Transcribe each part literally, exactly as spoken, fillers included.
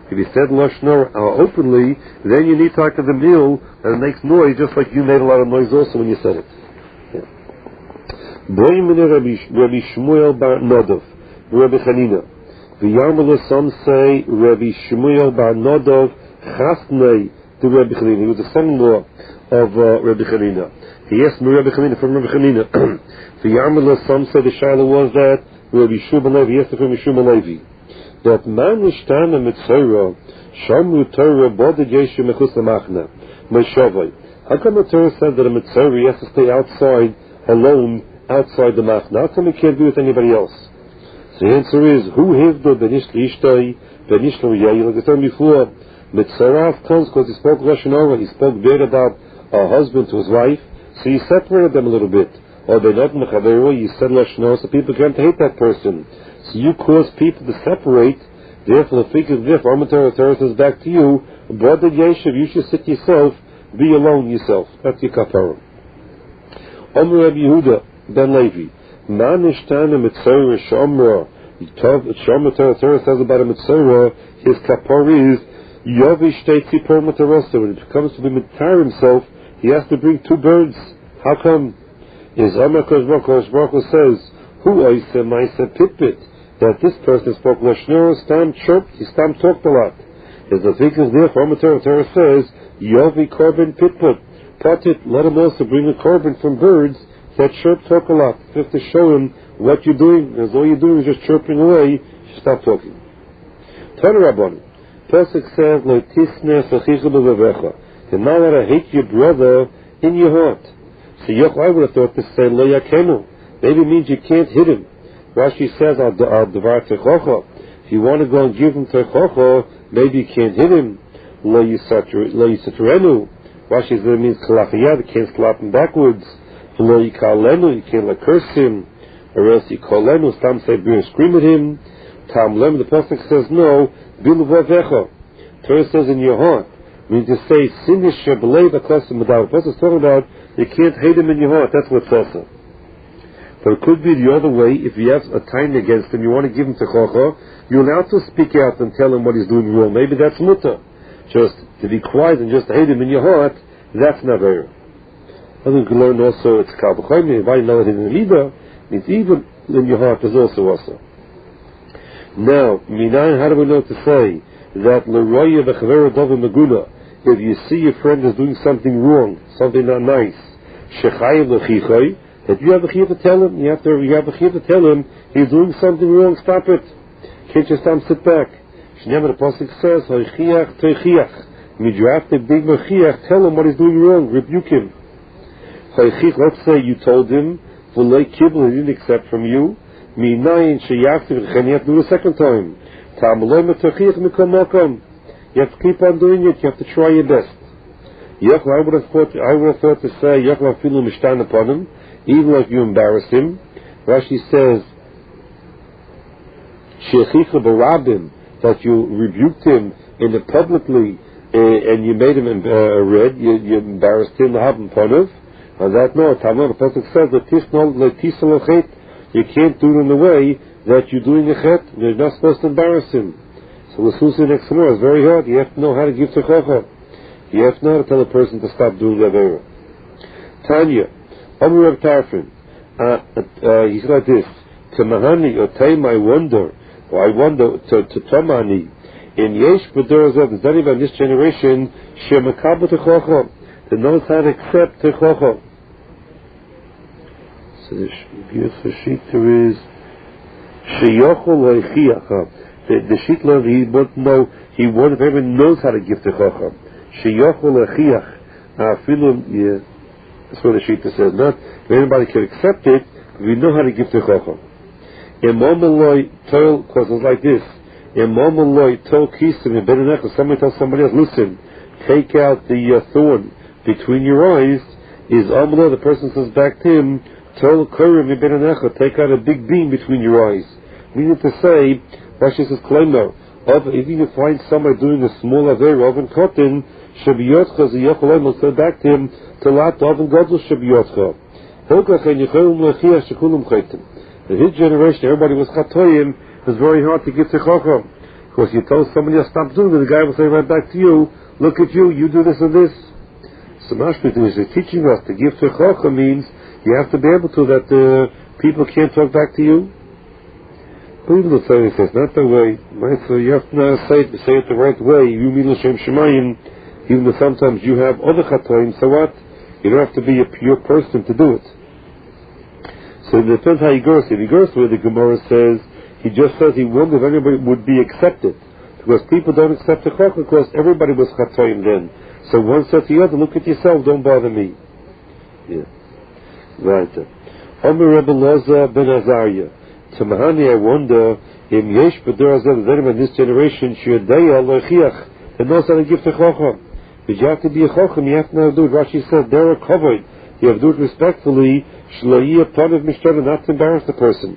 If you said Lashon Hara uh, openly, then you need to talk to the meal, and it makes noise just like you made a lot of noise also when you said it. Rabbi Shmuel bar Nodov, Rabbi Chanina. V'yarmele, some say Rabbi Shmuel bar Nodov Chasnei to Rabbi Chanina. He was the son-in-law of uh, Rabbi Chanina. He asked me Rabbi Chanina from Rabbi Chanina. V'yarmele, some say the Shiloh was that Rabbi Shmuel Levi. He asked from Rabbi Shmuel Levi that man nishtana mitzora shamru Torah boded yeshu mechus lamachna meishavai. How come the Torah said that a mitzora has to stay outside alone? Outside the machna. How come he can't be with anybody else? So the answer is, who hivdo benish l'ishtai, benish l'riyai, like I said before, Mitzarav comes because he spoke Lashon Hara, he spoke bad about a husband to his wife, so he separated them a little bit. Or benot mechaveru, you said Lashon Hara, so people can't hate that person. So you cause people to separate, therefore the figure of therefore, Torah Torah says back to you, Broded Yeshiv, you should sit yourself, be alone yourself. That's your kapara. Omer Rabbi Yehuda ben Levi, Man ishtana mitzora shomra. Shomra Torah says about a mitzora, his kapara is Yovi shtei tzipor matarasa. When it comes to be mitzar himself, he has to bring two birds. How come? Is Amar Kosh Baruch Hu says, Hu oise maise pitpit, that this person spoke Lashon Hara, stam chirped, he stam talked a lot. Is the thing is there for Amar Torah says, Yovi korban pitput. Patit, let him also bring a korban from birds that chirp, talk a lot. You have to show him what you're doing, because all you're doing is just chirping away, you stop talking. Tana Rabban, Pesach says, Lo tisne sachicha b'levecha. You're not allowed to hate your brother in your heart. So Yoch, I would have thought to say, Lo yakenu. Maybe it means you can't hit him. Rashi says, Al devar techocha. If you want to go and give him techocha, maybe you can't hit him. Lo yisatrenu. Rashi says it means kalachiyah, you can't slap him backwards. Lo yikalenu, you can't like curse him. Or else yikolenu, some say scream at him. Tam lem, the Pasuk says no, biluvavecha. Torah says in your heart. I mean to say, sinish b'lei v'kosim m'dav. The Pasuk is talking about, you can't hate him in your heart. That's what's also. But it could be the other way. If you have a time against him, you want to give him techocha, you're allowed to speak out and tell him what he's doing wrong. Maybe that's mutter. Just to be quiet and just hate him in your heart, that's not very. I think you can learn also, it's kal v'chomer, if I know it in the leader, means even in your heart is also also. Now, minayin, how do we know to say that l'roya v'chavera dova meguna, if you see your friend is doing something wrong, something not nice, shechayev l'chichai, that you have a chiyuv to tell him, you have to, you have a chiyuv to tell him, he's doing something wrong, stop it. Can't just um, sit back. Shneimah, the Pasuk says, ha'chiach techiach. Means you have to big mechiach, tell him what he's doing wrong, rebuke him. Ha'chich, let's say you told him, v'lei kibble, he didn't accept from you, minayin sheyachtiv, and you have to do it a second time. Ta'amaloi metechiach mikol makom. You have to keep on doing it, you have to try your best. Yochel, I would have thought, I would have thought to say, Yochel afilu mishtan upon him, even if you embarrassed him. Rashi says, shechicha barabim, that you rebuked him in the publicly, uh, and you made him uh, red, you, you embarrassed him, lahabim ponav. On that note, the Pasuk says that tisnol letisal chet, you can't do it in the way that you're doing a chet. You're not supposed to embarrass him. So the susi next tomorrow is very hard. You have to know how to give techocha. You have to know how to tell a person to stop doing that error. Tanya, Amr Reb Tarfon, uh, uh, he said like this: to mahani or taim, I wonder, or I wonder to to tamani. In yesh b'dorazot, there's not even this generation shemakabu techocha, that knows how to accept techocha. So the beautiful sheet there is sheyochol loichiach. The, the sheet learned he won't know. He won't if everyone knows how to give techocha. Sheyochol loichiach. Afilu, yeah, that's what the sheet says. Not if anybody can accept it, we know how to give techocha. Imam Eloi told, because it's like this. Imam Eloi told kisim in benenecha. Somebody tells somebody else, listen, take out the uh, thorn between your eyes. Is Amlo, the person says back to him, Tol Kurim Benenecha, take out a big beam between your eyes. Meaning to say, Rashi says, Klemer, if you find somebody doing a small aver of an cotton, Shabiyotcha, Ziyochalim will say back to him, Talat of and Godel Shabiyotcha. Hilkach and Yechilum Lechia Shekulum Chaitim. In his generation, everybody was Chatoyim, it was very hard to give Techocha. Because you told somebody else stop doing it, the guy will say right back to you, look at you, you do this and this. So Mashpit is teaching us to give to Chocha means you have to be able to, that uh, people can't talk back to you. But even the Torah says, not the way, right? So you have to now say it, say it the right way. You mean L'Shem Shemayim, even though sometimes you have other Chatoim, so what? You don't have to be a pure person to do it. So it depends how he goes. If he goes where the Gemara says, he just says he wondered if anybody would be accepted. Because people don't accept the Chocha because everybody was Chatoim then. So one said to the other, look at yourself, don't bother me. Yeah. Right. Omer Rebbe Loza ben Azariah. To Mahani, I wonder, Im Yesh B'der Azar, in this generation, Shi'adaya Loichiach, and knows how to give to Chocha. But you have to be a Chocham, you have to know how to do it. Rashi said, they're a covered. You have to do it respectfully, Shloiyah Panav Mishtana, not to embarrass the person.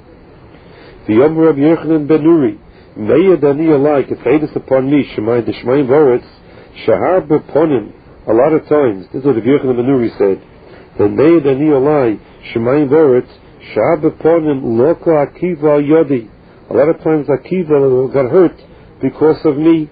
The Omer Rebbe Yochanan ben Nuri, Meya Dani alike, it's Eidus upon me, Shemai Deshmaim Voretz, Shahar B'ponim, a lot of times, this is what the Yochanan ben Nuri said, and Meya Dani alike, Shemaim Voretz, Shahar B'ponim, Loko Akiva Yodi. A lot of times Akiva got hurt because of me.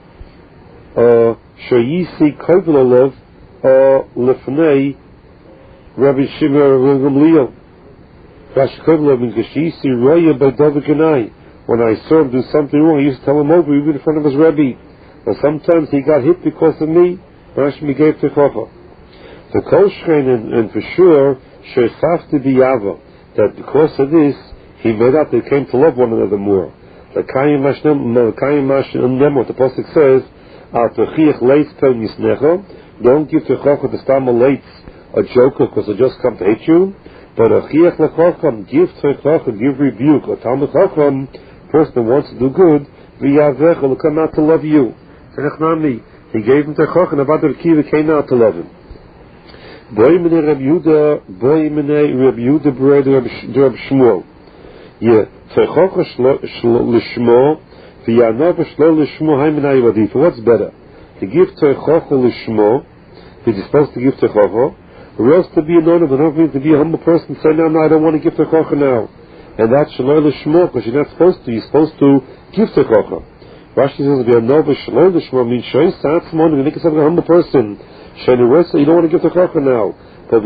Uh, Shayisi Kovlalov, uh, Lefnei, Rabbi Shimon Gamliel. Rashi Kovlalov means Shayisi Roya by David Ganai. When I saw him do something wrong, I used to tell him over, even in front of his Rebbe. But sometimes he got hit because of me. Rashi gave to Chocha. The Kolshchein, and, and for sure, Shesafti Biyava, that because of this, he made up, they came to love one another more. The Kayim Mashnem, what the Pasuk says, Al Techiach Leitz Tel Misnecha, don't give to Chocha the Stam Leitz a joker because they just come to hate you, but Achiach Lechacham, give to Chocha, give rebuke, or Talmud Chacham, person who wants to do good, V'yavech will come out to love you. He gave him to Chocha, and Abad Kiva came out to love him. Boy mene Reb Yehuda, boy mene Reb Yehuda b'rei Reb Shmuel. Yeah, Tzechocha l'shmo, v'yanov shlo l'shmo ha'imena yivadif. What's better? To give Tzechocha l'shmo, if you're supposed to give Tzechocha, or else to be a non-of, and not mean to be a humble person, say, no, no, I don't want to give Tzechocha now. And that's shlo l'shmo, because you're not supposed to, you're supposed to give Tzechocha. Rashi says, v'yanov shlo l'shmo, means shoy satzmon, you make yourself a humble person. You don't want to give the Chocha now. But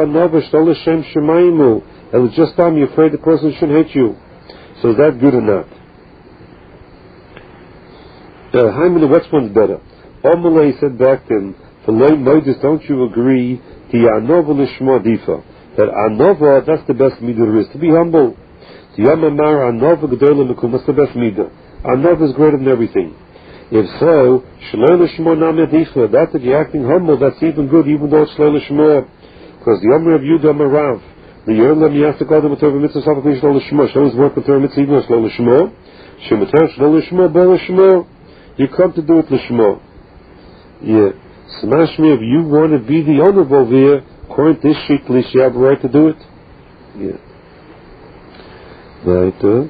and it's just time you're afraid the person should hate you. So is that good or not? Uh, which one's better? Omalei said back then, don't you agree that Anova, that's the best midah there is, to be humble. That's the best midah. Anova is greater than everything. If so, Shloi L'Shmo Nameh Dichla, that's if you're acting humble, that's even good, even though it's Shloi L'Shmo. Because the Omer of Yudah Marav, the Yerlam Yastik Adam Mator Mitzvah Safak Shloi L'Shmo, Shloi is work with Torah Mitzvah, even though Shloi L'Shmo. Shemater Shloi L'Shmo, Bo L'Shmo. You come to do it L'Shmo. Yeah. Smash me if you want to be the owner over here, according to this sheet, at least you have a right to do it. Yeah. Right, uh.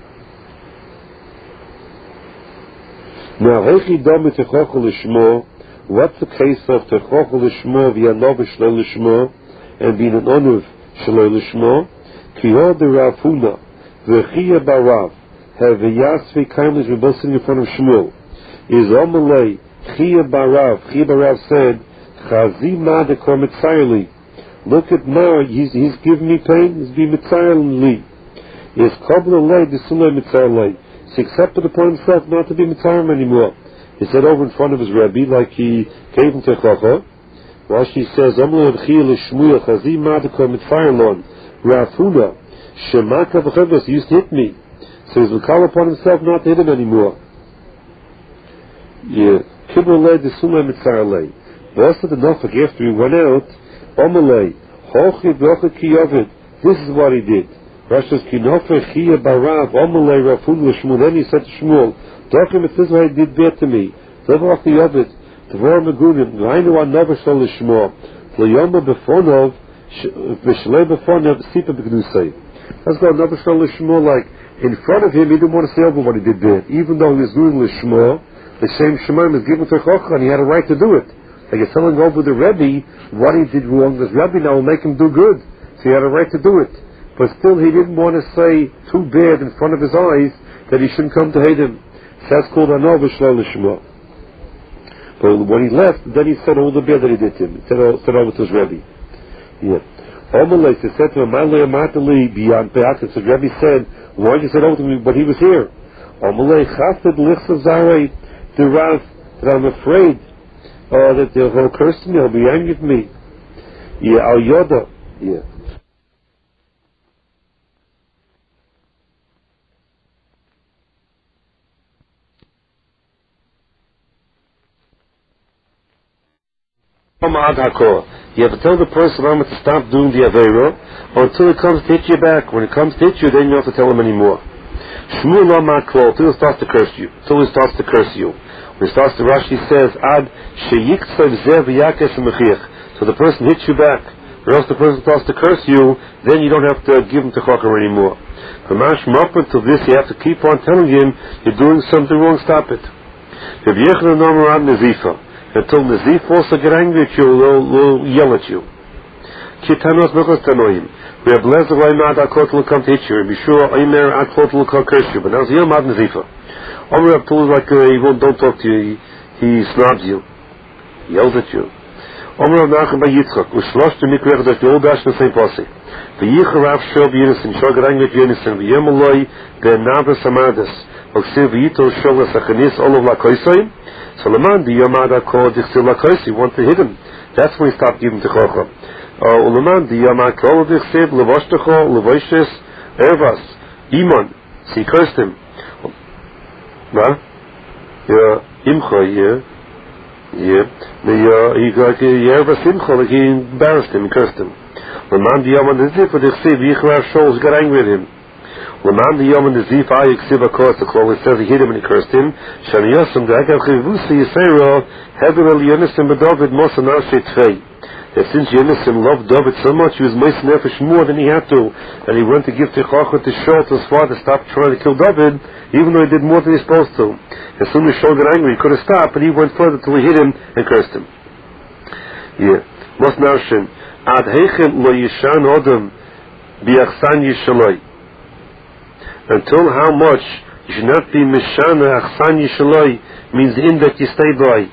Now, Hechi Dami Techocha L'Shmo, what's the case of Techocha L'Shmo v'yanov Shloi L'Shmo, and being an onuv Shloi L'Shmo? Kiho de Rav Huna, v'chiyah barav, have v'yas v'kaimlish, we're both sitting in front of Shmuel. Is Omalei, chiyah barav, chiyah barav said, Chazi ma dekor mitzayli. Look at now, he's, he's giving me pain, he's being mitzayli. Is Kobla lei, disulei mitzayli. He accepted upon himself not to be Mitzayim anymore. He said over in front of his Rebbe, like he gave him to Chocha. Rashi says, Amle Avchil Shmuel Chazim Madakor Mitzayim Rafuna Shemaka V'Chavos, he used to hit me. So he's call upon himself not to hit him anymore. Yeah. Kibur lei Desumei Mitzayim lei. Blessed enough after he went out, Amalei Hochi V'Ochi Kiyovid. This is what he did. Rashi says, Kinofe Chiyah Barav, Omalei Rafun L'Shmuel. Then he said to Shmuel, Dokim, if this way did bad to me, level off the Yovid, Tavor Megunim, Lainu Anova Shol L'Shmuel, L'Yoma Befonov, V'Shlei Befonov, Sipa B'Gnusei. Let's go Anova Shol L'Shmuel, like, in front of him, he didn't want to say over what he did bad. Even though he was doing L'Shmuel, the same Shemaim was given to Chocha, and he had a right to do it. Like he's telling over the Rebbe what he did wrong, this Rebbe now will make him do good. So he had a right to do it. But still he didn't want to say too bad in front of his eyes that he shouldn't come to hate him. That's called Anov Shlo Lishma. But when he left, then he said all the bad that he did to him. He said, oh, said over to his Rebbe. Yeah. Omelech said to him, Malay Amatali beyond Peakas. So Rebbe said, why did you say over to me when he was here? Omelech Chassid Lichsav Zarei the Rav, that I'm afraid uh, that he'll curse me, he'll be angry with me. Yeah, Al Yoda. Yeah. You have to tell the person to stop doing the Aveira until it comes to hit you back. When it comes to hit you, then you don't have to tell him anymore. Shmuel Amakol, until he starts to curse you. Until he starts to curse you. When he starts to Rashi says, Ad Sheyiksav Zev Yakesh Mechich. So the person hits you back. Or else the person starts to curse you, then you don't have to give him to Chokar anymore. From Ashim up until this, you have to keep on telling him, you're doing something wrong, stop it. Rabbi Yechon Amar Ad Nezifa. Until Nazif also get angry at you, will, will yell at you. Kitanos Mechos Tanoim. We have blessed the way Mad Akot will come to hit you. Be sure Omer Akot will come curse you. But now Zil Mad Nazifa. Omer Abtul like uh, he won't don't talk to you. He, he snobs you. He yells at you. Omer Abnachem by Yitzchak. Ushlosh to Mikrech that you all dash in the same posse. The Yicharav Shob Yinison. Shog Rang with Yinison. The Yemaloi the Navas Amadas. Oksiv Yito Shog Sachanis all of Lakoisai. So Laman the Yamada called Dichsil Lakoisi, want to hit him. That's when he stopped giving to Chocha. Uh Laman the Yamada called Dichsil, Levoshtecho, Levoshes, Ervas, Iman. So he cursed him. Nah? Yeah, Imcha, yeah. Yeah. He got Ervas Imcha, like he embarrassed him, he cursed him. Laman the Yamada Zif, Dichsil, Yichrav Shoals got angry at him. Laman the Yom and the Zif Ayik Siva Kos the Klal, it says he hit him and he cursed him. Shani Yosem the Agav Chivusi Yisrael Heber El Yonasim B'David Mosa Nashe Tvei. That since Yonasim loved David so much, he was Mos Nefesh more than he had to, and he went to give Tichachot to Shaul to his father, stop trying to kill David, even though he did more than he was supposed to. As soon as Shaul got angry, he could have stopped, but he went further till he hit him and cursed him. Yeah. Mos Nashin Ad Heichem Lo Yishan Odom Biachsan Yishaloi. Until how much you should not be Mishana Achsan Yishaloi means in that you stay by.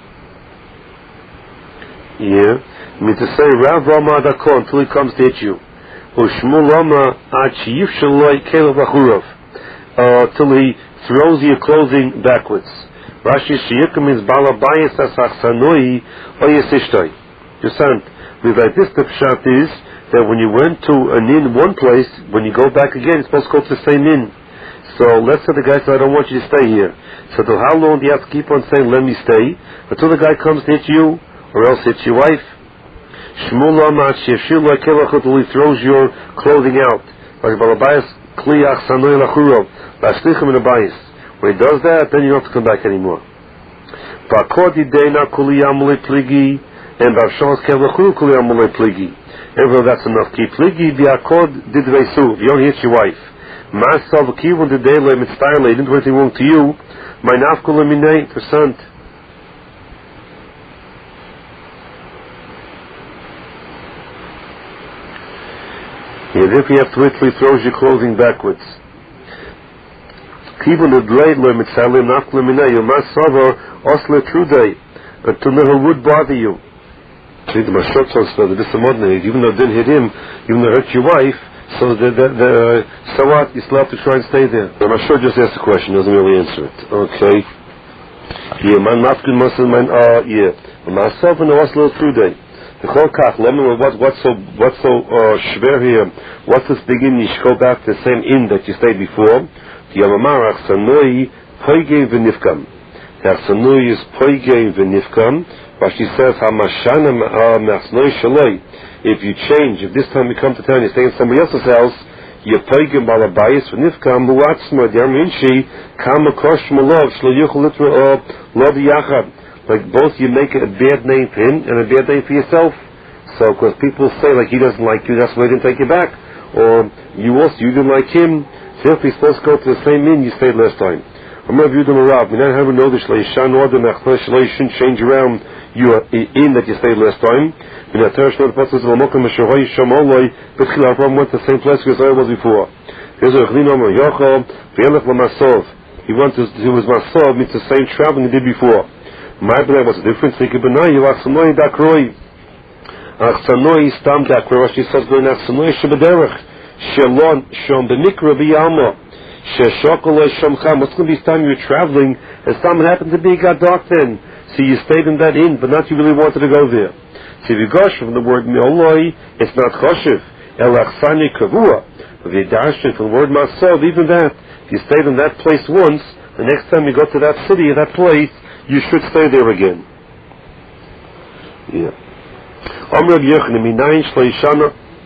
Yeah. Means to say Rav Rama Adako until he comes to hit you. Ushmul Rama Ad Shiyif Shaloi Kelev Achurov. Till he throws your clothing backwards. Rashi Shiyika means Balabayas As Achsanoi Oyes Ishtoi. You understand? Like this, the pshat is that when you went to an inn one place, when you go back again, it's supposed to go to the same inn. So let's say the guy said, I don't want you to stay here. So till how long do you have to keep on saying, let me stay? Until the guy comes to hit you, or else hits your wife. Shmuel Amat Shefshil Kelachot, till he throws your clothing out. Like Balabayas Kliach Sanoy Lachurov, Lashlichim in the bias. When he does that, then you don't have to come back anymore. Bakodi Deina Kuliyam Pligi, and Bavshos Kelachur Kuliyam Pligi. Everyone, that's enough. Ki Pligi Biakod did Vesu, you don't hit your wife. Masav Kivun the day le mitzvah didn't do anything wrong to you. My nafkul minay percent. And if you have to wait till he throws your clothing backwards. Kivun the day le mitzvah le nafkul minay. You masav osle true day until never would bother you. See the mashot says this is modern. Even though it didn't hit him, even though it hurt your wife. So the, the, the uh, so what? You still have to try and stay there. I'm sure just asked the question, doesn't really answer it. Okay. Yeah, man nafkin muslim man uh yeah. Myself and the was little through day. The whole kach lemon what what's so what's so uh schwer here? What's this big in you go back to the same inn that you stayed before? The Yamamarach Sanoi Poige Venifkam. The Sanoi is Poige Venifkam, but she says Hamashana Masnoi Shaloi. If you change, if this time you come to town, you stay in somebody else's house, you're pagan balabayis for nifkam buatzma yarminshi kam akosh malov shlo yuchel litra lov yachad. Like both you make a bad name for him and a bad name for yourself. So, because people say like he doesn't like you, that's why he didn't take you back, or you also you didn't like him. So if he's supposed to go to the same inn you stayed last time. I'm going to view them around. We don't have a notice like Shan order you shouldn't change around your inn that you stayed last time. In the Torah, the Apostle says, "Lamokim Meshorai Shamoloi." B'tchila, Abraham went to the same place as I was before. Here's a Chlin Omer Yochel V'elech Lamasov He wants to do his Masov, means the same traveling he did before. My brother, what's the difference? He could be no, you Achsanoi Dakroi. Achsanoi Stam Dakroi. Rashi says, going Achsanoi Shebederech. Shelon Shom B'Mikra B'Yalma. Sheshokolo Shomcham. What's going to be this time you're traveling? And something happened to be, it got dark then. So you stayed in that inn, but not you really wanted to go there. So if you go from the word Me'oloi, it's not Choshev. El Achsani Kavua. If you dash it from the word Masov, even that, if you stayed in that place once, the next time you go to that city or that place, you should stay there again. Yeah. Amr Rav Yochanan, Minayin Shleishana.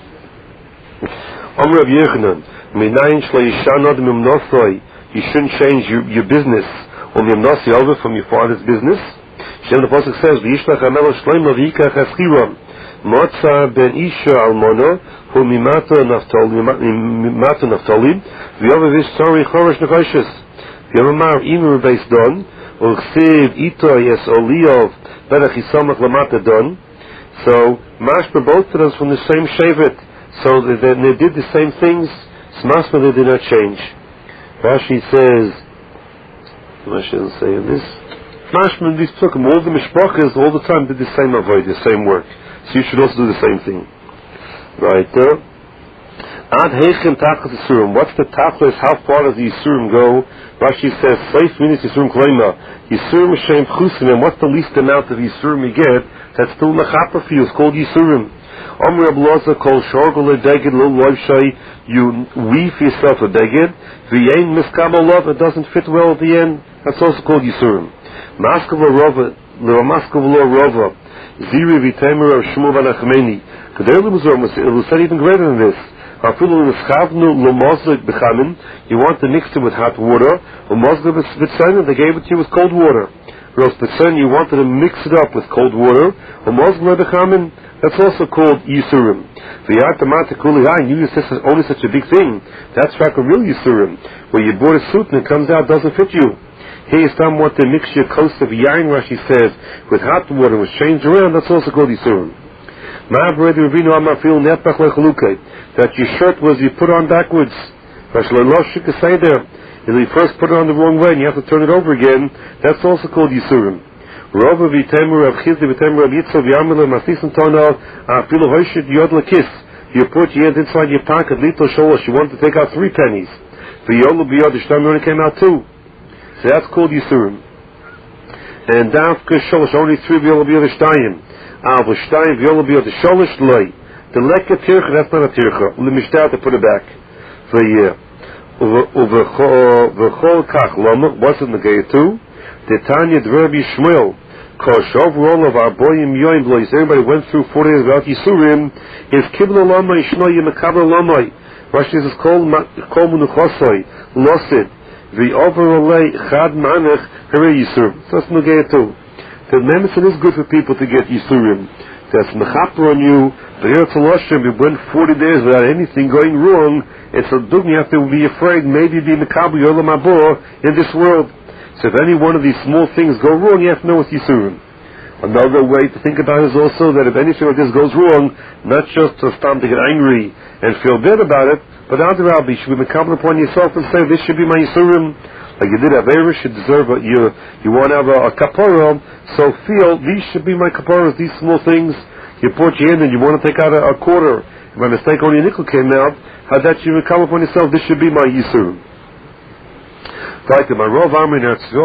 Amr Rav Yochanan, Minayin Shleishana Mimnosoi. You shouldn't change your, your business or Mimnosi over from your father's business. Shem the Pasuk says, V'yishlach HaMelech Shlomo v'yikach Eschiram. Motza ben Isha Almono, who Mimato Naftali, Mimato Naftali, V'yova V'ishtori Chorosh Nechoshes. V'yomar Imer Beis Don, U'chsiv Ito Yes Oliov, Berach Yisamach Lamata Don. So, Mashma, both of us from the same Shevet. So, they, they did the same things, Smashma, they did not change. Rashi says, I shouldn't say this. Mashma, these took all the Mishpachas, all the time did the same avoid, the same work. So you should also do the same thing. Right there. Ad Heichem Tachas Yisurim. What's the Tachas? How far does the Yisurim go? Rashi says, Seif Minis Yisurim Kleima. Yisurim Shem Chusim. And what's the least amount of Yisurim you get? That's still Mechapa for you. It's called Yisurim. Omer Abloza Kol Shorgol Deged Lo Loivshai. You weave yourself a Deged. V'yein Miskabel Love. It doesn't fit well at the end. That's also called Yisurim. Maskava Rova. Maskava Lo Rova. Ziri v'temer of Shmuel ben Achmeni. Kedei l'muzor, it was said even greater than this. Afilu l'schavnu l'mozlik b'chamin. You want to mix it with hot water. L'mozlik b'tzayin, they gave it to you with cold water. Whereas b'tzayin, you wanted to mix it up with cold water. L'mozlik b'chamin, that's also called Yisurim. V'yat kuli ha, you use this as only such a big thing. That's like a real Yisurim, where you bought a suit and it comes out doesn't fit you. Here you want to mix your coast of yain, Rashi says, with hot water, was changed around, that's also called Yisurim. That your shirt was you put on backwards. If you first put it on the wrong way and you have to turn it over again, that's also called Yisurim. You put your hand inside your pocket, you want to take out three pennies. It came out two. So that's called Yisurim. And Davka Sholosh, only three V'yola B'yola Shtayim. Av Shtayim V'yola B'yola Sholosh Loi. The Lekka Tircha, that's not a Tircha. L'mishtat to put it back. For a year. V'chol Kach Loma, what's in the Gaya too? The Tanya Dverbi Shmuel. Kosh overall of our boyim yoim blois. Everybody went through forty days without Yisurim. If Kibla Lomai Shnoy Yemekabla Lomai. Rashi says, Kol Menuchosoi. Losid. The overlay chad manach hare yisurim. That's nogea too. The medicine is good for people to get yisurim. That's mechaper on you. But here it's a loshim. You went forty days without anything going wrong. It's a dug. You have to be afraid. Maybe be mekabu yolam abor in this world. So if any one of these small things go wrong, you have to know it's yisurim. Another way to think about it is also that if anything like this goes wrong, not just to stop to get angry and feel bad about it, but Adrabi, you should be mekabel upon yourself and say, this should be my Yisurim. Like you did Avera, should deserve a, you, you want to have a, a kapara, so feel, these should be my kaparas, these small things. You put your hand and you want to take out a, a quarter. If by mistake only a nickel came out, how that you mekabel upon yourself, this should be my Yisurim. Like my Rav Amrin